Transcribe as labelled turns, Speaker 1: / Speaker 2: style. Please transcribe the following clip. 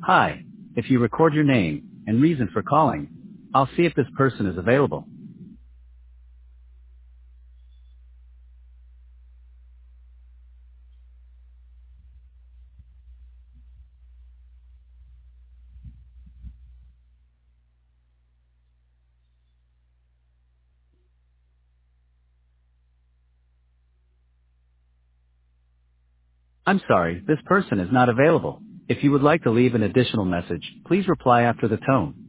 Speaker 1: Hi. If you record your name and reason for calling, I'll see if this person is available. I'm sorry, this person is not available. If you would like to leave an additional message, please reply after the tone.